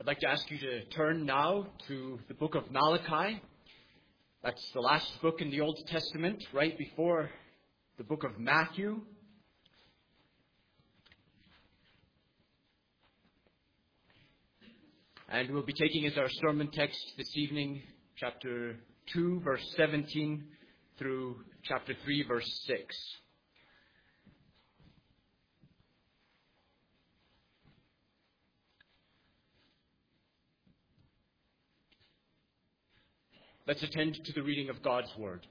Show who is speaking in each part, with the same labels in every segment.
Speaker 1: I'd like to ask you to turn now to the book of Malachi. That's the last book in the Old Testament, right before the book of Matthew. And we'll be taking as our sermon text this evening, chapter 2, verse 17, through chapter 3, verse 6. Let's attend to the reading of God's Word.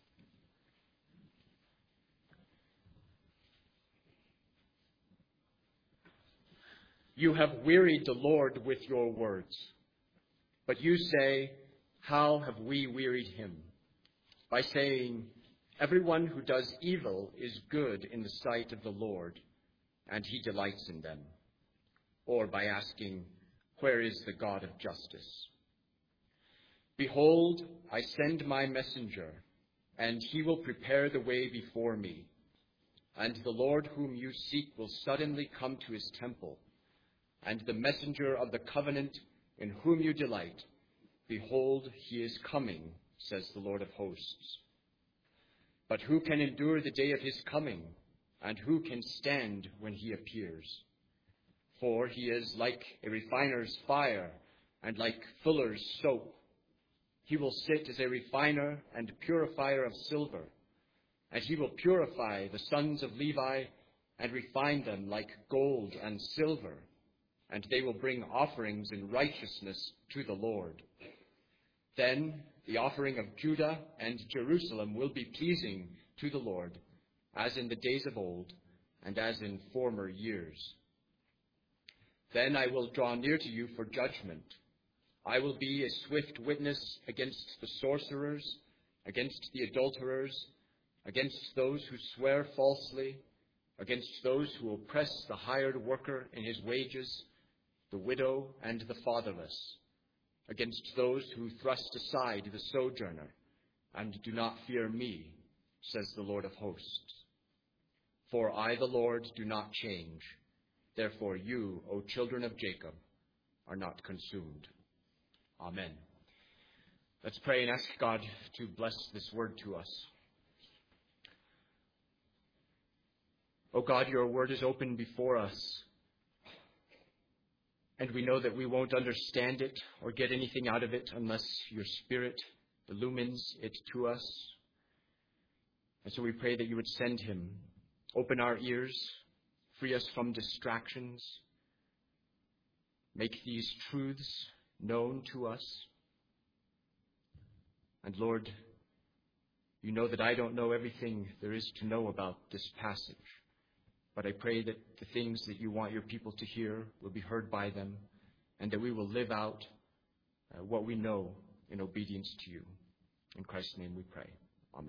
Speaker 1: You have wearied the Lord with your words. But you say, how have we wearied him? By saying, everyone who does evil is good in the sight of the Lord, and he delights in them. Or by asking, where is the God of justice? Behold, I send my messenger, and he will prepare the way before me. And the Lord whom you seek will suddenly come to his temple. And the messenger of the covenant in whom you delight, behold, he is coming, says the Lord of hosts. But who can endure the day of his coming, and who can stand when he appears? For he is like a refiner's fire, and like fuller's soap. He will sit as a refiner and purifier of silver, and he will purify the sons of Levi and refine them like gold and silver, and they will bring offerings in righteousness to the Lord. Then the offering of Judah and Jerusalem will be pleasing to the Lord, as in the days of old and as in former years. Then I will draw near to you for judgment. I will be a swift witness against the sorcerers, against the adulterers, against those who swear falsely, against those who oppress the hired worker in his wages, the widow and the fatherless, against those who thrust aside the sojourner and do not fear me, says the Lord of hosts. For I, the Lord, do not change. Therefore you, O children of Jacob, are not consumed. Amen. Let's pray and ask God to bless this word to us. O God, your word is open before us, and we know that we won't understand it or get anything out of it unless your Spirit illumines it to us. And so we pray that you would send him. Open our ears, free us from distractions, make these truths known to us. And Lord, you know that I don't know everything there is to know about this passage, but I pray that the things that you want your people to hear will be heard by them, and that we will live out what we know in obedience to you. In Christ's name we pray. Amen.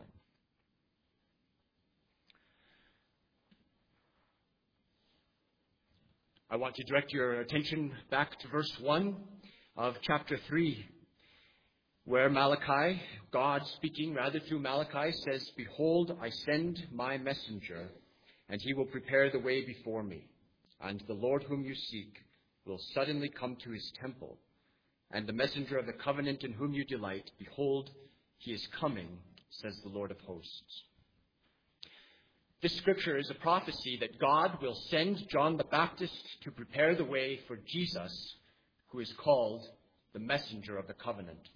Speaker 1: I want to direct your attention back to verse 1 of chapter 3, where Malachi, God speaking rather through Malachi, says, behold, I send my messenger, and he will prepare the way before me. And the Lord whom you seek will suddenly come to his temple. And the messenger of the covenant in whom you delight, behold, he is coming, says the Lord of hosts. This scripture is a prophecy that God will send John the Baptist to prepare the way for Jesus, who is called the messenger of the covenant.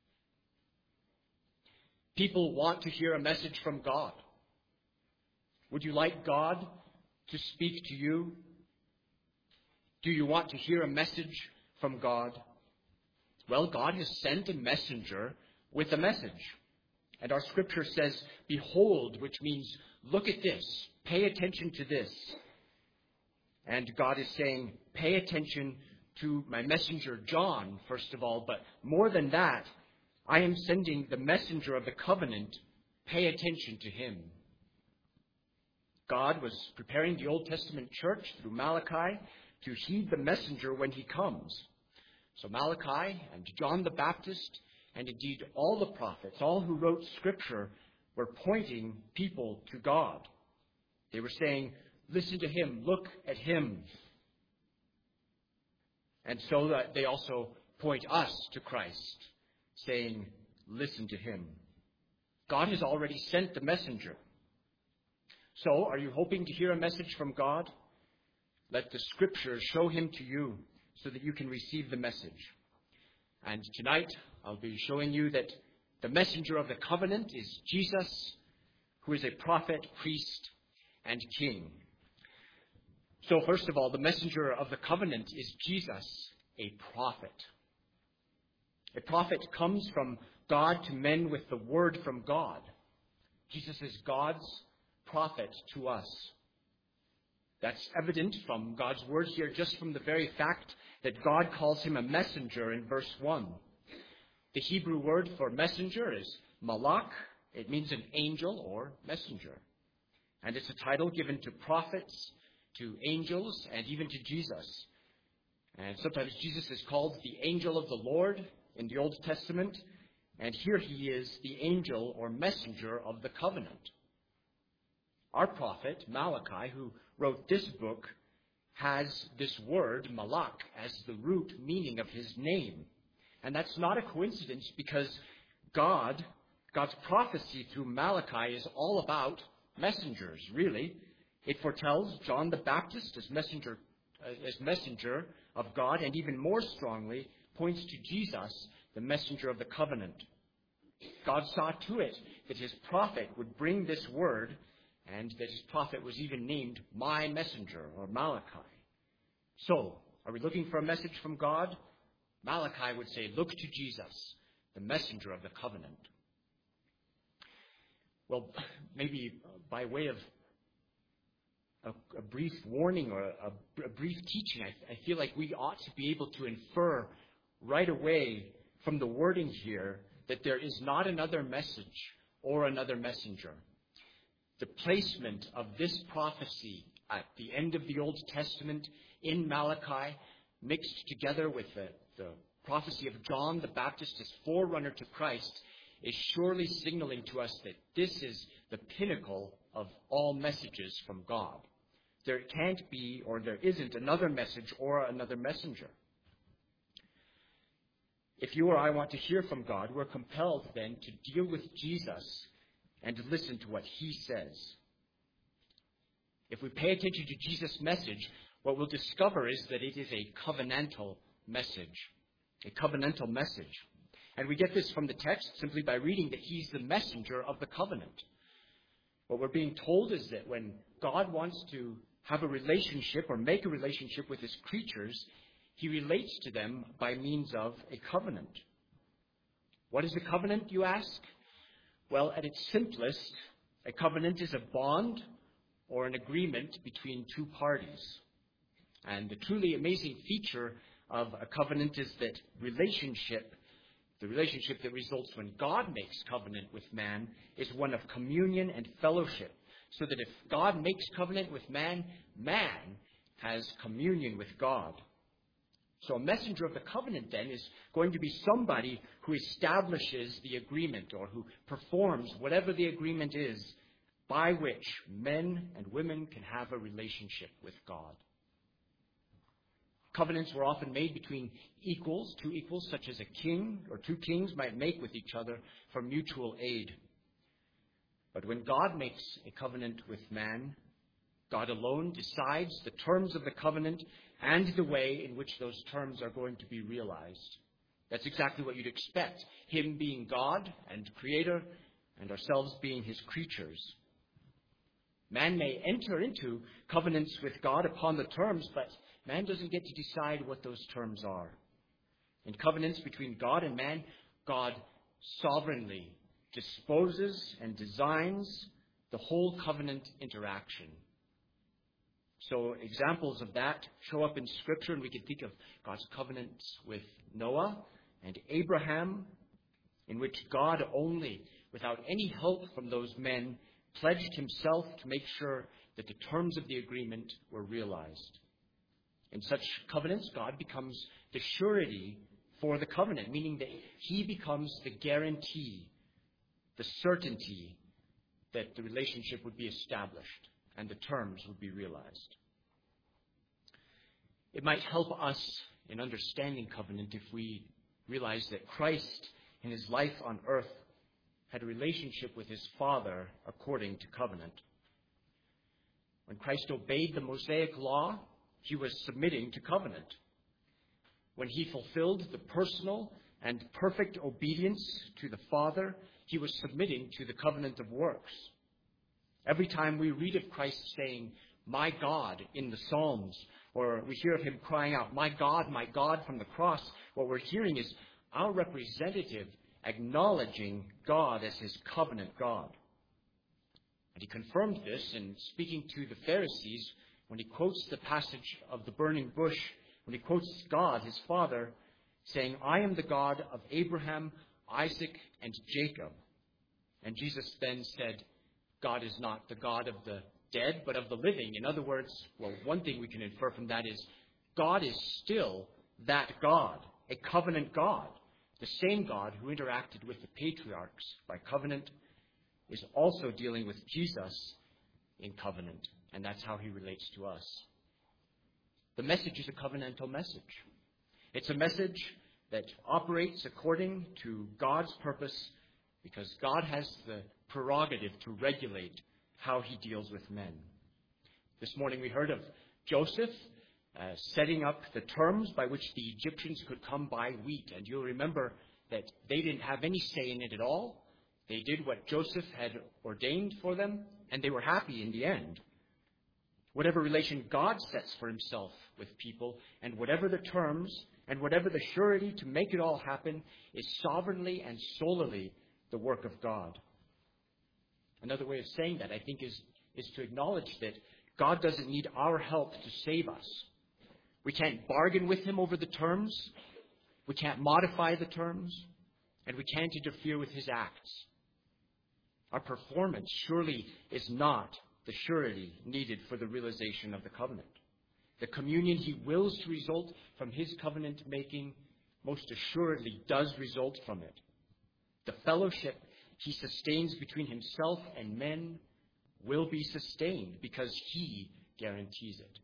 Speaker 1: People want to hear a message from God. Would you like God to speak to you? Do you want to hear a message from God? Well, God has sent a messenger with a message. And our scripture says, behold, which means look at this, pay attention to this. And God is saying, pay attention to my messenger John, first of all, but more than that, I am sending the messenger of the covenant. Pay attention to him. God was preparing the Old Testament church through Malachi to heed the messenger when he comes. So Malachi and John the Baptist, and indeed all the prophets, all who wrote scripture, were pointing people to God. They were saying, listen to him, look at him. And so that they also point us to Christ, saying, listen to him. God has already sent the messenger. So, are you hoping to hear a message from God? Let the Scriptures show him to you so that you can receive the message. And tonight, I'll be showing you that the messenger of the covenant is Jesus, who is a prophet, priest, and king. So, first of all, the messenger of the covenant is Jesus, a prophet. A prophet comes from God to men with the word from God. Jesus is God's prophet to us. That's evident from God's word here, just from the very fact that God calls him a messenger in verse 1. The Hebrew word for messenger is malach. It means an angel or messenger. And it's a title given to prophets, to angels, and even to Jesus. And sometimes Jesus is called the angel of the Lord in the Old Testament. And here he is the angel or messenger of the covenant. Our prophet, Malachi, who wrote this book, has this word, malach, as the root meaning of his name. And that's not a coincidence, because God's prophecy through Malachi is all about messengers, really. It foretells John the Baptist as messenger of God, and even more strongly points to Jesus, the messenger of the covenant. God saw to it that his prophet would bring this word, and that his prophet was even named my messenger, or Malachi. So, are we looking for a message from God? Malachi would say, look to Jesus, the messenger of the covenant. Well, maybe by way of a brief warning or a brief teaching, I feel like we ought to be able to infer right away from the wording here that there is not another message or another messenger. The placement of this prophecy at the end of the Old Testament in Malachi, mixed together with the prophecy of John the Baptist as forerunner to Christ, is surely signaling to us that this is the pinnacle of all messages from God. There can't be, or there isn't, another message or another messenger. If you or I want to hear from God, we're compelled then to deal with Jesus and to listen to what he says. If we pay attention to Jesus' message, what we'll discover is that it is a covenantal message. A covenantal message. And we get this from the text simply by reading that he's the messenger of the covenant. What we're being told is that when God wants to have a relationship or make a relationship with his creatures, he relates to them by means of a covenant. What is a covenant, you ask? Well, at its simplest, a covenant is a bond or an agreement between two parties. And the truly amazing feature of a covenant is that relationship, the relationship that results when God makes covenant with man, is one of communion and fellowship. So that if God makes covenant with man, man has communion with God. So a messenger of the covenant then is going to be somebody who establishes the agreement, or who performs whatever the agreement is by which men and women can have a relationship with God. Covenants were often made between equals, two equals, such as a king or two kings might make with each other for mutual aid. But when God makes a covenant with man, God alone decides the terms of the covenant and the way in which those terms are going to be realized. That's exactly what you'd expect, him being God and creator, and ourselves being his creatures. Man may enter into covenants with God upon the terms, but man doesn't get to decide what those terms are. In covenants between God and man, God sovereignly disposes and designs the whole covenant interaction. So examples of that show up in Scripture, and we can think of God's covenants with Noah and Abraham, in which God only, without any help from those men, pledged himself to make sure that the terms of the agreement were realized. In such covenants, God becomes the surety for the covenant, meaning that he becomes the guarantee, the certainty that the relationship would be established and the terms would be realized. It might help us in understanding covenant if we realize that Christ, in his life on earth, had a relationship with his Father according to covenant. When Christ obeyed the Mosaic law, he was submitting to covenant. When he fulfilled the personal and perfect obedience to the Father, he was submitting to the covenant of works. Every time we read of Christ saying, "My God," in the Psalms, or we hear of him crying out, my God," from the cross, what we're hearing is our representative acknowledging God as his covenant God. And he confirmed this in speaking to the Pharisees when he quotes the passage of the burning bush, when he quotes God, his Father, saying, "I am the God of Abraham, Isaac, and Jacob." And Jesus then said, God is not the God of the dead, but of the living. In other words, one thing we can infer from that is God is still that God, a covenant God. The same God who interacted with the patriarchs by covenant is also dealing with Jesus in covenant, and that's how he relates to us. The message is a covenantal message. It's a message that operates according to God's purpose because God has the prerogative to regulate how he deals with men. This morning we heard of Joseph setting up the terms by which the Egyptians could come by wheat. And you'll remember that they didn't have any say in it at all. They did what Joseph had ordained for them, and they were happy in the end. Whatever relation God sets for himself with people, and whatever the terms, and whatever the surety to make it all happen, is sovereignly and solely the work of God. Another way of saying that, I think, is to acknowledge that God doesn't need our help to save us. We can't bargain with him over the terms. We can't modify the terms. And we can't interfere with his acts. Our performance surely is not the surety needed for the realization of the covenant. The communion he wills to result from his covenant making most assuredly does result from it. The fellowship he sustains between himself and men will be sustained because he guarantees it.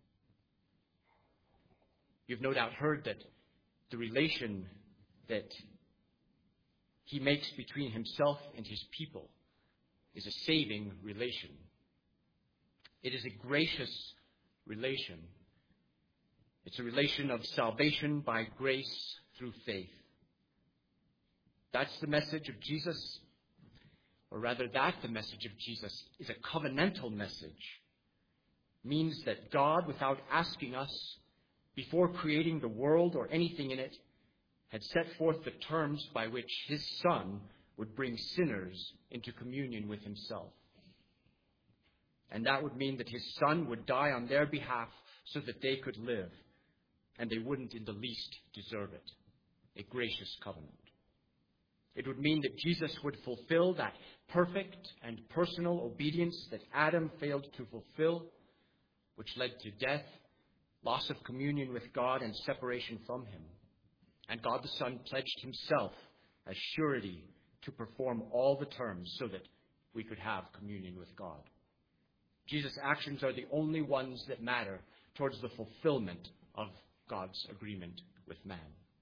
Speaker 1: You've no doubt heard that the relation that he makes between himself and his people is a saving relation. It is a gracious relation. It's a relation of salvation by grace through faith. That's the message of Jesus, or rather that the message of Jesus is a covenantal message. It means that God, without asking us, before creating the world or anything in it, had set forth the terms by which his Son would bring sinners into communion with himself. And that would mean that his Son would die on their behalf so that they could live, and they wouldn't in the least deserve it. A gracious covenant. It would mean that Jesus would fulfill that perfect and personal obedience that Adam failed to fulfill, which led to death, loss of communion with God, and separation from him. And God the Son pledged himself as surety to perform all the terms so that we could have communion with God. Jesus' actions are the only ones that matter towards the fulfillment of God's agreement with man.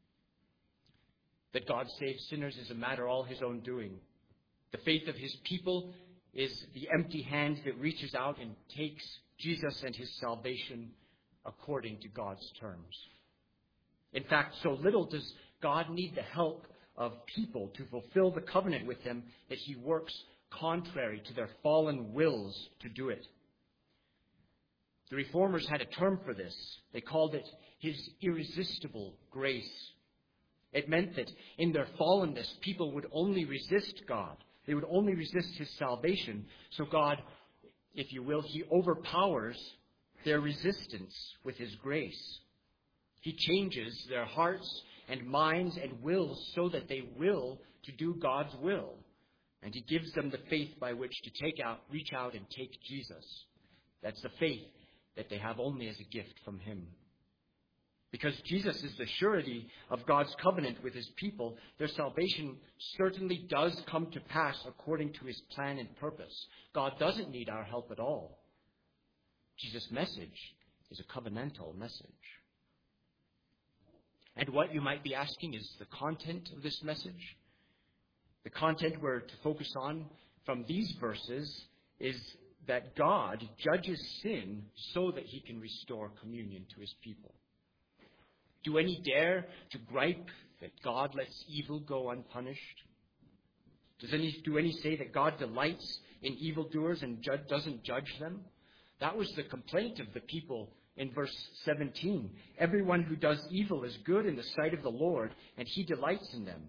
Speaker 1: That God saves sinners is a matter all his own doing. The faith of his people is the empty hand that reaches out and takes Jesus and his salvation according to God's terms. In fact, so little does God need the help of people to fulfill the covenant with him that he works contrary to their fallen wills to do it. The Reformers had a term for this. They called it his irresistible grace. It meant that in their fallenness, people would only resist God. They would only resist his salvation. So God, if you will, he overpowers their resistance with his grace. He changes their hearts and minds and wills so that they will to do God's will. And he gives them the faith by which to reach out and take Jesus. That's the faith that they have only as a gift from him. Because Jesus is the surety of God's covenant with his people, their salvation certainly does come to pass according to his plan and purpose. God doesn't need our help at all. Jesus' message is a covenantal message. And what, you might be asking, is the content of this message? The content we're to focus on from these verses is that God judges sin so that he can restore communion to his people. Do any dare to gripe that God lets evil go unpunished? Do any say that God delights in evildoers and doesn't judge them? That was the complaint of the people in verse 17. Everyone who does evil is good in the sight of the Lord, and he delights in them.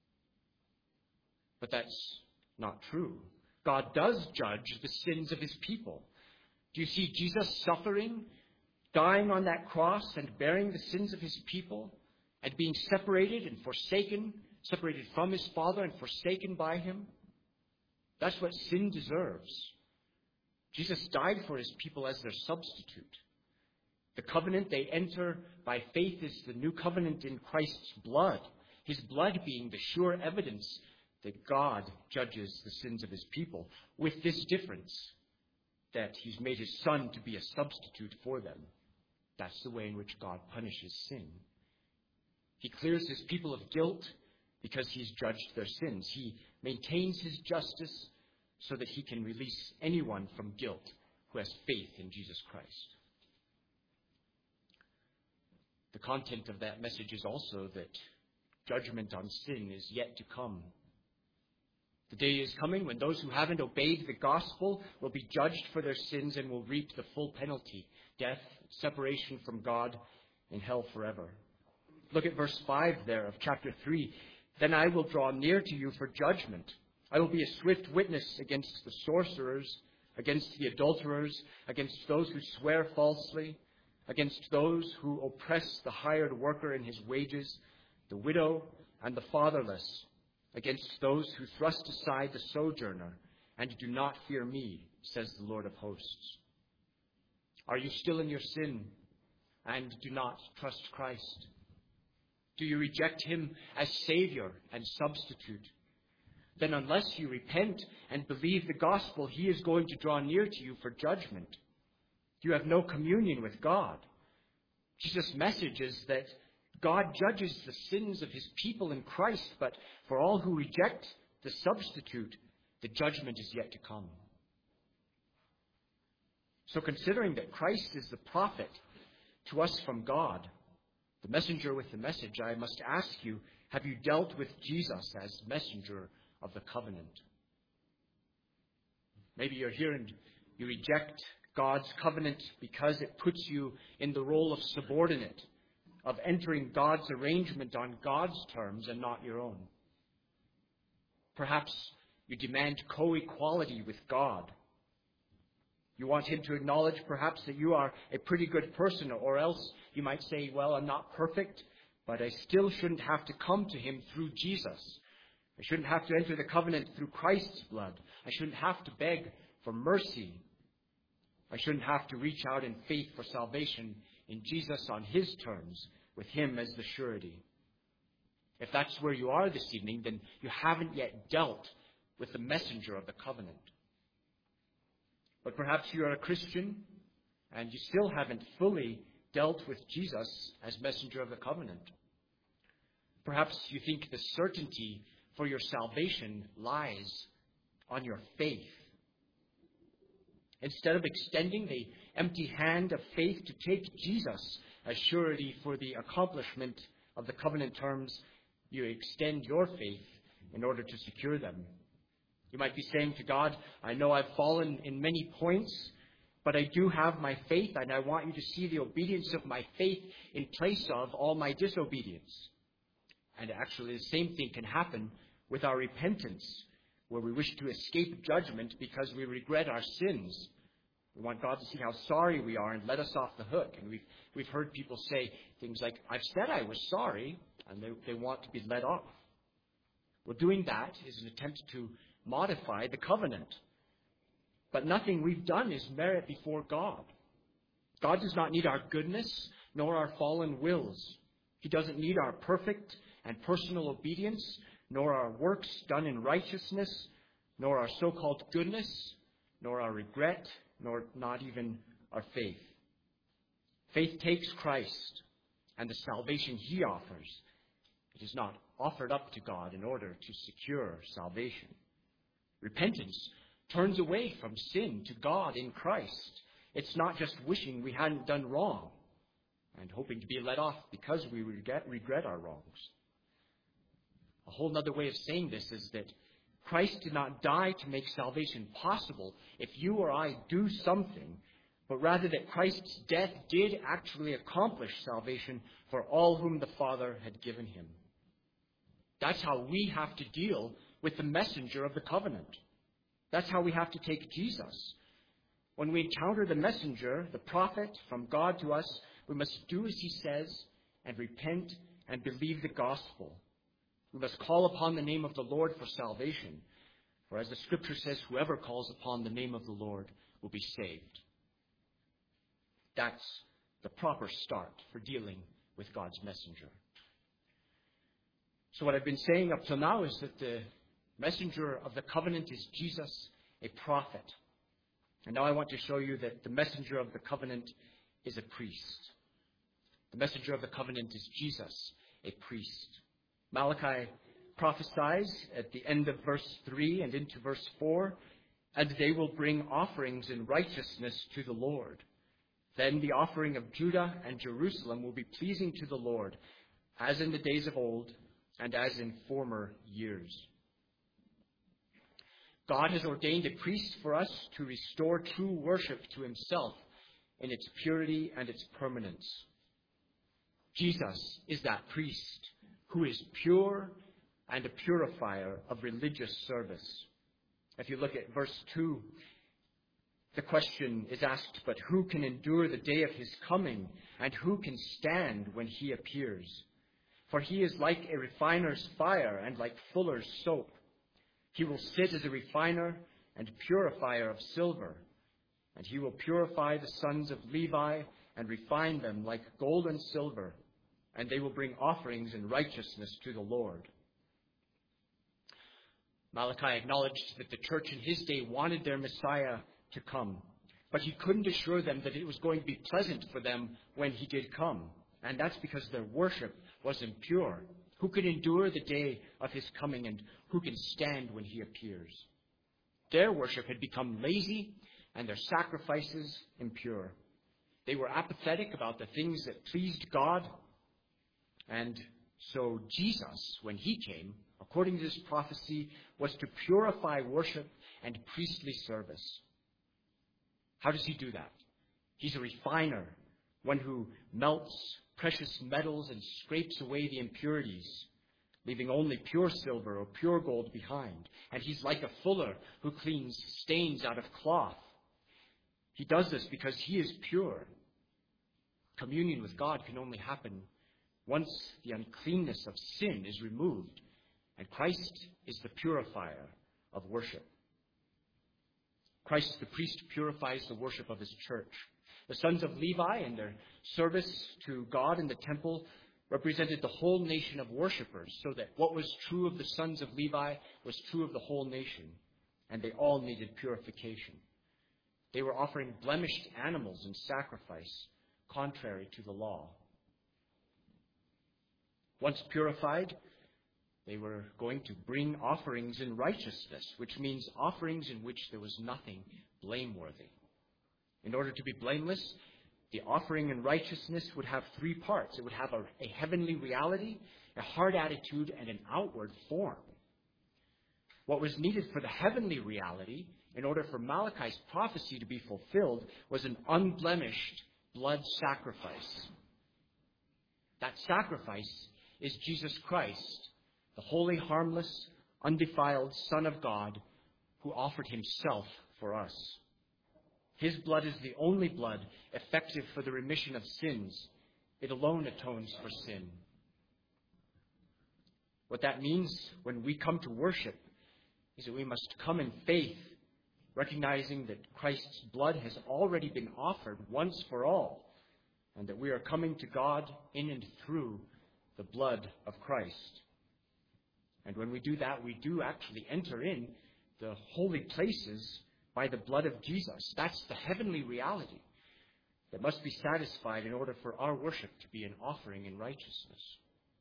Speaker 1: But that's not true. God does judge the sins of his people. Do you see Jesus suffering, dying on that cross and bearing the sins of his people, and being separated and forsaken, separated from his Father and forsaken by him? That's what sin deserves. Jesus died for his people as their substitute. The covenant they enter by faith is the new covenant in Christ's blood, his blood being the sure evidence that God judges the sins of his people, with this difference, that he's made his Son to be a substitute for them. That's the way in which God punishes sin. He clears his people of guilt because he's judged their sins. He maintains his justice so that he can release anyone from guilt who has faith in Jesus Christ. The content of that message is also that judgment on sin is yet to come. The day is coming when those who haven't obeyed the gospel will be judged for their sins and will reap the full penalty, death, separation from God, and hell forever. Look at verse 5 there of chapter 3. Then I will draw near to you for judgment. I will be a swift witness against the sorcerers, against the adulterers, against those who swear falsely, against those who oppress the hired worker in his wages, the widow and the fatherless, against those who thrust aside the sojourner and do not fear me, says the Lord of hosts. Are you still in your sin and do not trust Christ? Do you reject him as Savior and substitute? Then unless you repent and believe the gospel, he is going to draw near to you for judgment. You have no communion with God. Jesus' message is that God judges the sins of his people in Christ, but for all who reject the substitute, the judgment is yet to come. So considering that Christ is the prophet to us from God, the messenger with the message, I must ask you, have you dealt with Jesus as messenger of the covenant? Maybe you're here and you reject God's covenant because it puts you in the role of subordinate, of entering God's arrangement on God's terms and not your own. Perhaps you demand co-equality with God. You want him to acknowledge perhaps that you are a pretty good person, or else you might say, well, I'm not perfect, but I still shouldn't have to come to him through Jesus. I shouldn't have to enter the covenant through Christ's blood. I shouldn't have to beg for mercy. I shouldn't have to reach out in faith for salvation in Jesus on his terms, with him as the surety. If that's where you are this evening, then you haven't yet dealt with the messenger of the covenant. But perhaps you are a Christian and you still haven't fully dealt with Jesus as messenger of the covenant. Perhaps you think the certainty for your salvation lies on your faith. Instead of extending the empty hand of faith to take Jesus as surety for the accomplishment of the covenant terms, you extend your faith in order to secure them. You might be saying to God, I know I've fallen in many points, but I do have my faith, and I want you to see the obedience of my faith in place of all my disobedience. And actually, the same thing can happen with our repentance, where we wish to escape judgment because we regret our sins. We want God to see how sorry we are and let us off the hook. And we've heard people say things like, I've said I was sorry, and they want to be let off. Well, doing that is an attempt to modify the covenant. But nothing we've done is merit before God. God does not need our goodness, nor our fallen wills. He doesn't need our perfect and personal obedience, nor our works done in righteousness, nor our so-called goodness, nor our regret, nor not even our faith. Faith takes Christ and the salvation he offers. It is not offered up to God in order to secure salvation. Repentance turns away from sin to God in Christ. It's not just wishing we hadn't done wrong and hoping to be let off because we regret our wrongs. A whole other way of saying this is that Christ did not die to make salvation possible if you or I do something, but rather that Christ's death did actually accomplish salvation for all whom the Father had given him. That's how we have to deal with the messenger of the covenant. That's how we have to take Jesus. When we encounter the messenger, the prophet from God to us, we must do as he says and repent and believe the gospel. We must call upon the name of the Lord for salvation. For as the scripture says, whoever calls upon the name of the Lord will be saved. That's the proper start for dealing with God's messenger. So what I've been saying up till now is that the messenger of the covenant is Jesus, a prophet. And now I want to show you that the messenger of the covenant is a priest. The messenger of the covenant is Jesus, a priest. Malachi prophesies at the end of verse 3 and into verse 4, and they will bring offerings in righteousness to the Lord. Then the offering of Judah and Jerusalem will be pleasing to the Lord, as in the days of old and as in former years. God has ordained a priest for us to restore true worship to himself in its purity and its permanence. Jesus is that priest who is pure and a purifier of religious service. If you look at verse 2, the question is asked, but who can endure the day of his coming, and who can stand when he appears? For he is like a refiner's fire and like fuller's soap. He will sit as a refiner and purifier of silver, and he will purify the sons of Levi and refine them like gold and silver, and they will bring offerings in righteousness to the Lord. Malachi acknowledged that the church in his day wanted their Messiah to come, but he couldn't assure them that it was going to be pleasant for them when he did come, and that's because their worship was impure. Who can endure the day of his coming, and who can stand when he appears? Their worship had become lazy and their sacrifices impure. They were apathetic about the things that pleased God. And so Jesus, when he came, according to this prophecy, was to purify worship and priestly service. How does he do that? He's a refiner, one who melts precious metals and scrapes away the impurities, leaving only pure silver or pure gold behind. And he's like a fuller who cleans stains out of cloth. He does this because he is pure. Communion with God can only happen once the uncleanness of sin is removed, and Christ is the purifier of worship. Christ the priest purifies the worship of his church. The sons of Levi and their service to God in the temple represented the whole nation of worshipers, so that what was true of the sons of Levi was true of the whole nation, and they all needed purification. They were offering blemished animals in sacrifice, contrary to the law. Once purified, they were going to bring offerings in righteousness, which means offerings in which there was nothing blameworthy. In order to be blameless, the offering in righteousness would have three parts. It would have a heavenly reality, a heart attitude, and an outward form. What was needed for the heavenly reality, in order for Malachi's prophecy to be fulfilled, was an unblemished blood sacrifice. That sacrifice is Jesus Christ, the holy, harmless, undefiled Son of God, who offered himself for us. His blood is the only blood effective for the remission of sins. It alone atones for sin. What that means when we come to worship is that we must come in faith, recognizing that Christ's blood has already been offered once for all, and that we are coming to God in and through the blood of Christ. And when we do that, we do actually enter in the holy places by the blood of Jesus. That's the heavenly reality.
Speaker 2: that must be satisfied in order for our worship to be an offering in righteousness.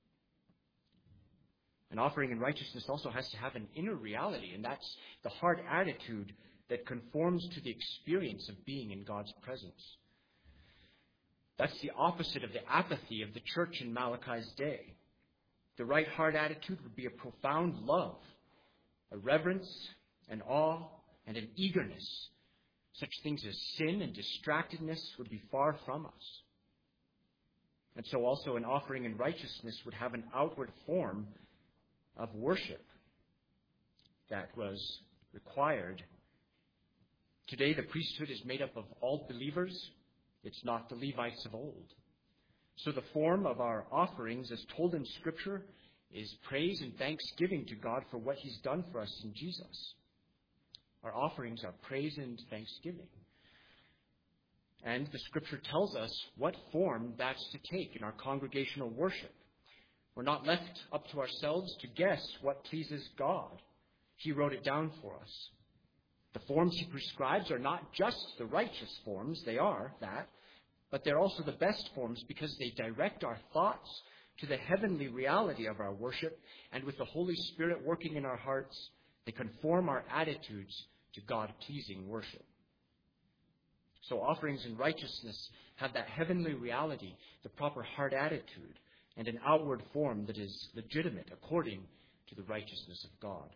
Speaker 2: An offering in righteousness also has to have an inner reality, and that's the heart attitude that conforms to the experience of being in God's presence. That's the opposite of the apathy of the church in Malachi's day. The right heart attitude would be a profound love, a reverence, an awe, and an eagerness. Such things as sin and distractedness would be far from us. And so also an offering in righteousness would have an outward form of worship that was required. Today, the priesthood is made up of all believers. It's not the Levites of old. So the form of our offerings, as told in Scripture, is praise and thanksgiving to God for what He's done for us in Jesus. Our offerings are praise and thanksgiving. And the Scripture tells us what form that's to take in our congregational worship. We're not left up to ourselves to guess what pleases God. He wrote it down for us. The forms He prescribes are not just the righteous forms, they are that, but they're also the best forms because they direct our thoughts to the heavenly reality of our worship, and with the Holy Spirit working in our hearts, they conform our attitudes to God-pleasing worship. So offerings in righteousness have that heavenly reality, the proper heart attitude, and an outward form that is legitimate according to the righteousness of God.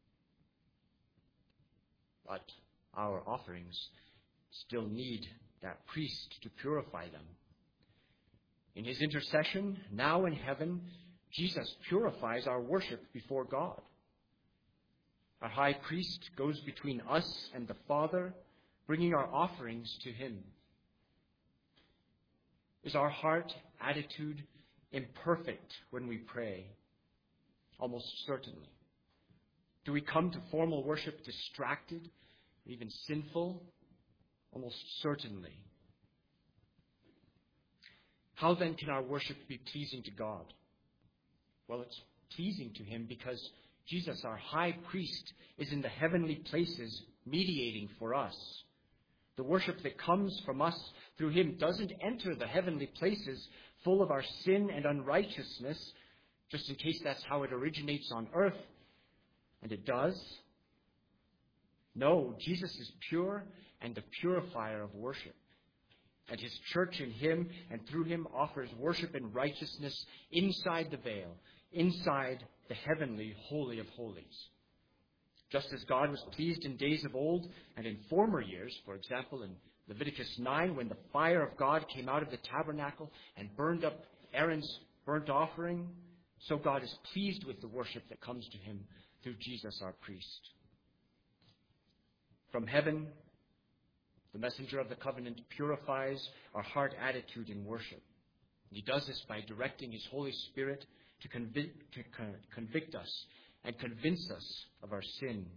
Speaker 2: But our offerings still need that priest to purify them. In His intercession, now in heaven, Jesus purifies our worship before God. Our high priest goes between us and the Father, bringing our offerings to Him. Is our heart attitude imperfect when we pray? Almost certainly. Do we come to formal worship distracted, or even sinful? Almost certainly. How then can our worship be pleasing to God? Well, it's pleasing to Him because Jesus, our high priest, is in the heavenly places mediating for us. The worship that comes from us through Him doesn't enter the heavenly places full of our sin and unrighteousness, just in case that's how it originates on earth. And it does. No, Jesus is pure and the purifier of worship. And His church in Him and through Him offers worship in righteousness inside the veil, inside the heavenly Holy of Holies. Just as God was pleased in days of old and in former years, for example, in Leviticus 9, when the fire of God came out of the tabernacle and burned up Aaron's burnt offering, so God is pleased with the worship that comes to Him through Jesus our priest. From heaven, the messenger of the covenant purifies our heart attitude in worship. He does this by directing His Holy Spirit to convict us and convince us of our sin.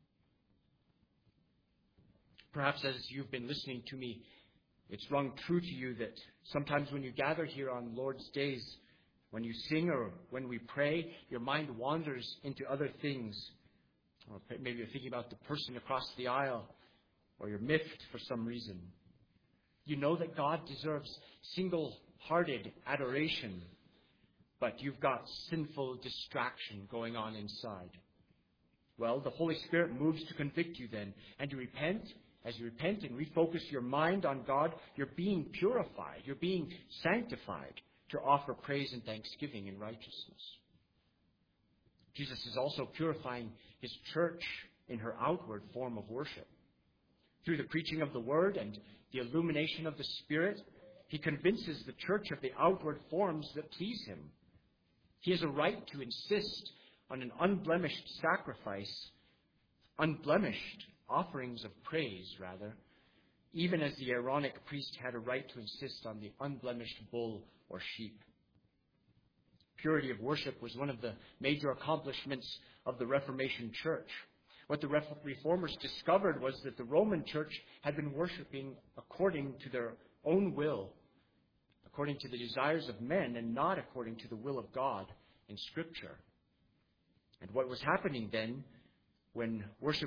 Speaker 2: Perhaps as you've been listening to me, it's rung true to you that sometimes when you gather here on Lord's days, when you sing or when we pray, your mind wanders into other things. Or maybe you're thinking about the person across the aisle, or you're miffed for some reason. You know that God deserves single-hearted adoration, but you've got sinful distraction going on inside. Well, the Holy Spirit moves to convict you then, and you repent. As you repent and refocus your mind on God, you're being purified, you're being sanctified to offer praise and thanksgiving in righteousness. Jesus is also purifying His church in her outward form of worship. Through the preaching of the Word and the illumination of the Spirit, He convinces the church of the outward forms that please Him. He has a right to insist on an unblemished sacrifice, unblemished offerings of praise, rather, even as the Aaronic priest had a right to insist on the unblemished bull or sheep. Purity of worship was one of the major accomplishments of the Reformation Church. What the Reformers discovered was that the Roman Church had been worshiping according to their own will, according to the desires of men, and not according to the will of God in Scripture. And what was happening then, when worship was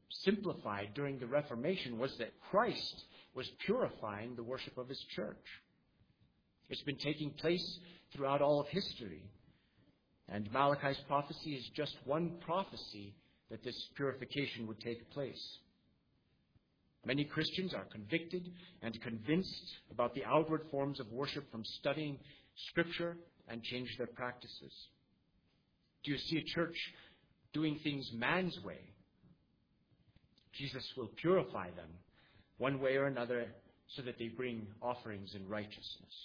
Speaker 2: simplified during the Reformation was that Christ was purifying the worship of his church. It's been taking place throughout all of history. And Malachi's prophecy is just one prophecy that this purification would take place. Many Christians are convicted and convinced about the outward forms of worship from studying Scripture and change their practices. Do you see a church doing things man's way? Jesus will purify them one way or another so that they bring offerings in righteousness.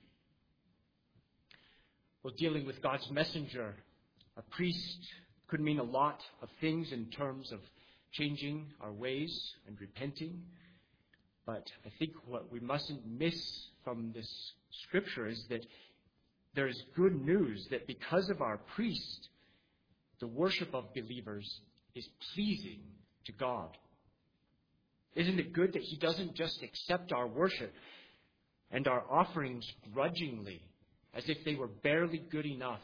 Speaker 2: Well, dealing with God's messenger, a priest could mean a lot of things in terms of changing our ways and repenting. But I think what we mustn't miss from this scripture is that there is good news that because of our priest, the worship of believers is pleasing to God. Isn't it good that he doesn't just accept our worship and our offerings grudgingly, as if they were barely good enough,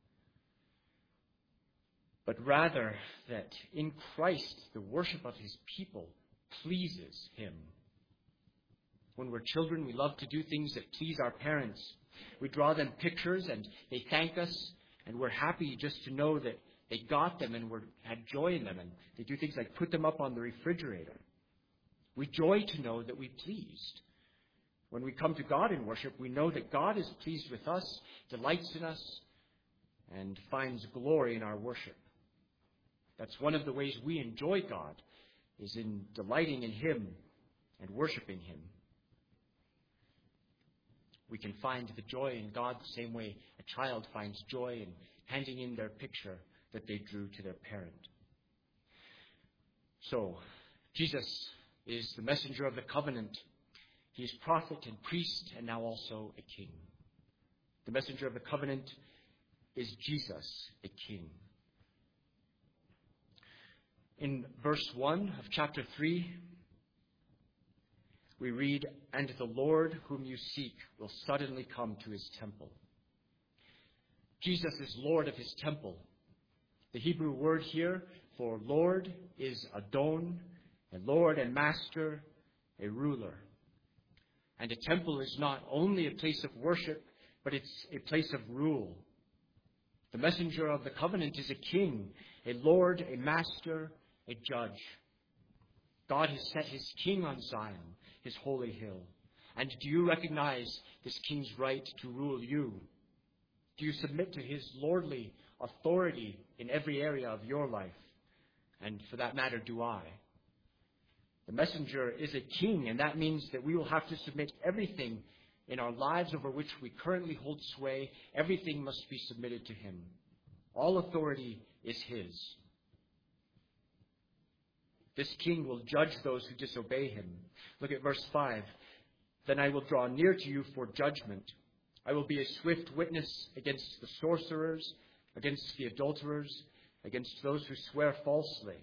Speaker 2: but rather that in Christ the worship of his people pleases him. When we're children, we love to do things that please our parents. We draw them pictures and they thank us, and we're happy just to know that they got them and had joy in them. And they do things like put them up on the refrigerator. We joy to know that we pleased. When we come to God in worship, we know that God is pleased with us, delights in us, and finds glory in our worship. That's one of the ways we enjoy God, is in delighting in him and worshiping him. We can find the joy in God the same way a child finds joy in handing in their picture that they drew to their parent. So, Jesus is the messenger of the covenant. He is prophet and priest and now also a king. The messenger of the covenant is Jesus, a king. In verse 1 of chapter 3, we read, "And the Lord whom you seek will suddenly come to his temple." Jesus is Lord of his temple. The Hebrew word here for Lord is Adon, a Lord and Master, a ruler. And a temple is not only a place of worship, but it's a place of rule. The messenger of the covenant is a king, a Lord, a Master, a judge. God has set his king on Zion, his holy hill. And do you recognize this king's right to rule you? Do you submit to his lordly authority in every area of your life? And for that matter, do I? The messenger is a king, and that means that we will have to submit everything in our lives over which we currently hold sway. Everything must be submitted to him. All authority is his. This king will judge those who disobey him. Look at verse 5. "Then I will draw near to you for judgment. I will be a swift witness against the sorcerers, against the adulterers, against those who swear falsely,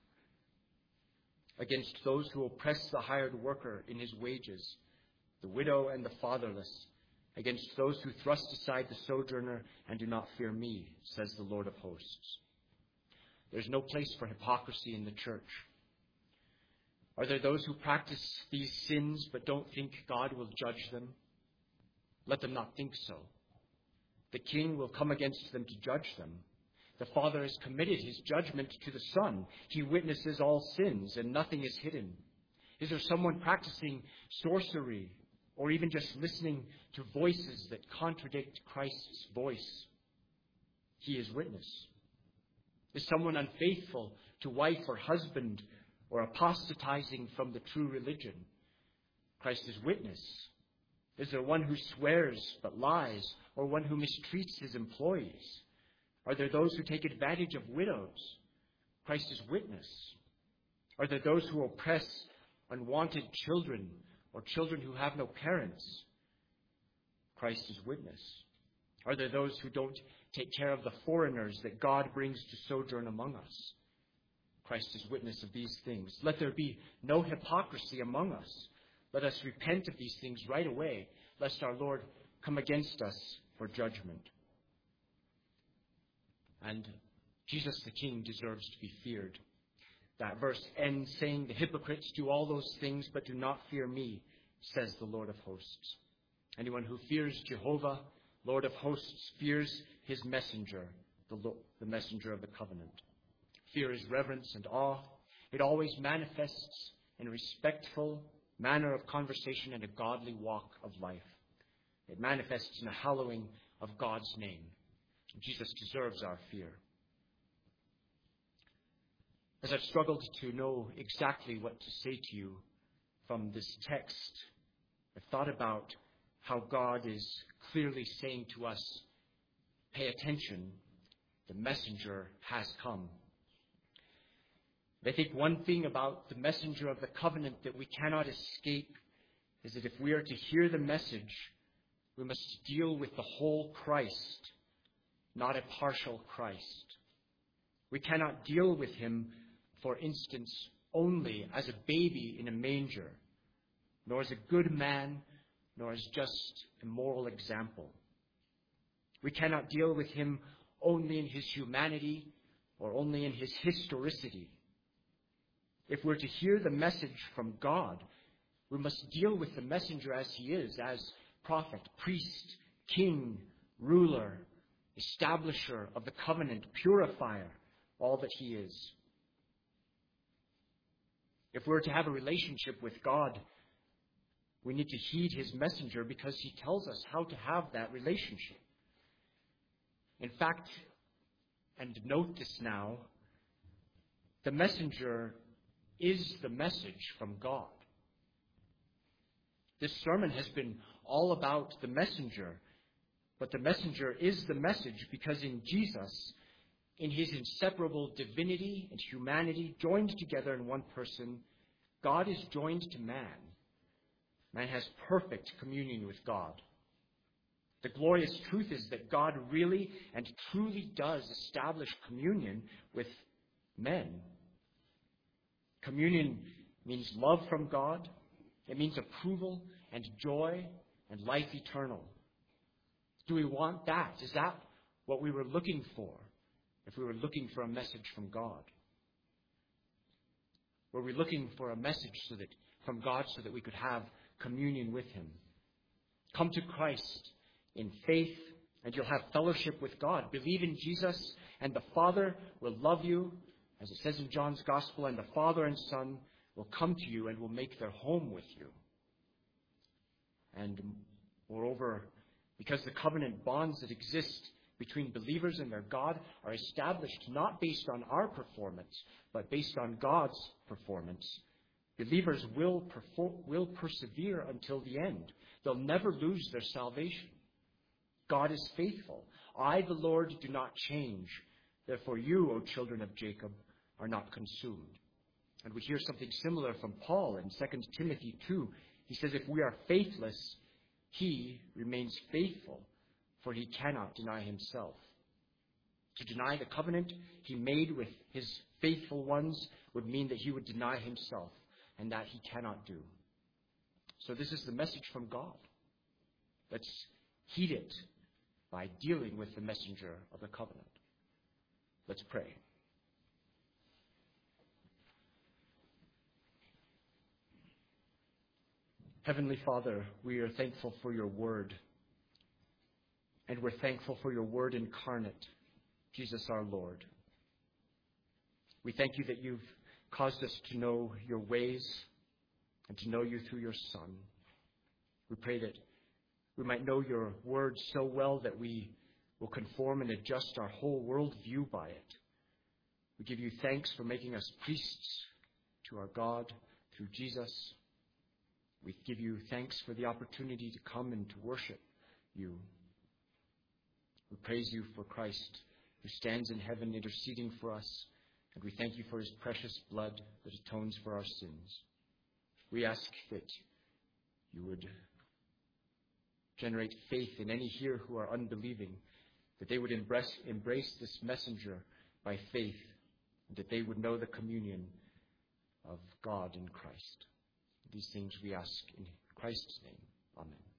Speaker 2: against those who oppress the hired worker in his wages, the widow and the fatherless, against those who thrust aside the sojourner and do not fear me, says the Lord of hosts." There's no place for hypocrisy in the church. Are there those who practice these sins but don't think God will judge them? Let them not think so. The king will come against them to judge them. The Father has committed his judgment to the Son. He witnesses all sins, and nothing is hidden. Is there someone practicing sorcery, or even just listening to voices that contradict Christ's voice? He is witness. Is someone unfaithful to wife or husband, or apostatizing from the true religion? Christ is witness. Is there one who swears but lies, or one who mistreats his employees? Are there those who take advantage of widows? Christ is witness. Are there those who oppress unwanted children, or children who have no parents? Christ is witness. Are there those who don't take care of the foreigners that God brings to sojourn among us? Christ is witness of these things. Let there be no hypocrisy among us. Let us repent of these things right away, lest our Lord come against us for judgment. And Jesus the King deserves to be feared. That verse ends saying, "The hypocrites do all those things, but do not fear me, says the Lord of hosts." Anyone who fears Jehovah, Lord of hosts, fears his messenger, the messenger of the covenant. Fear is reverence and awe. It always manifests in a respectful manner of conversation and a godly walk of life. It manifests in a hallowing of God's name. Jesus deserves our fear. As I've struggled to know exactly what to say to you from this text, I've thought about how God is clearly saying to us, pay attention, the messenger has come. I think one thing about the messenger of the covenant that we cannot escape is that if we are to hear the message, we must deal with the whole Christ, not a partial Christ. We cannot deal with him, for instance, only as a baby in a manger, nor as a good man, nor as just a moral example. We cannot deal with him only in his humanity or only in his historicity. If we're to hear the message from God, we must deal with the messenger as he is, as prophet, priest, king, ruler, establisher of the covenant, purifier, all that he is. If we're to have a relationship with God, we need to heed his messenger because he tells us how to have that relationship. In fact, and note this now, the messenger is the message from God. This sermon has been all about the messenger, but the messenger is the message because in Jesus, in his inseparable divinity and humanity joined together in one person, God is joined to man. Man has perfect communion with God. The glorious truth is that God really and truly does establish communion with men. Communion means love from God. It means approval and joy and life eternal. Do we want that? Is that what we were looking for if we were looking for a message from God? Were we looking for a message from God so that we could have communion with him? Come to Christ in faith and you'll have fellowship with God. Believe in Jesus and the Father will love you, as it says in John's Gospel, and the Father and Son will come to you and will make their home with you. And moreover, because the covenant bonds that exist between believers and their God are established not based on our performance, but based on God's performance, believers will persevere until the end. They'll never lose their salvation. God is faithful. I, the Lord, do not change. Therefore you, O children of Jacob, are not consumed. And we hear something similar from Paul in 2 Timothy 2. He says, if we are faithless, he remains faithful, for he cannot deny himself. To deny the covenant he made with his faithful ones would mean that he would deny himself, and that he cannot do. So this is the message from God. Let's heed it by dealing with the messenger of the covenant. Let's pray. Heavenly Father, we are thankful for your word. And we're thankful for your word incarnate, Jesus our Lord. We thank you that you've caused us to know your ways and to know you through your Son. We pray that we might know your word so well that we will conform and adjust our whole worldview by it. We give you thanks for making us priests to our God through Jesus. We give you thanks for the opportunity to come and to worship you. We praise you for Christ, who stands in heaven interceding for us, and we thank you for his precious blood that atones for our sins. We ask that you would generate faith in any here who are unbelieving, that they would embrace this messenger by faith, and that they would know the communion of God in Christ. These things we ask in Christ's name. Amen.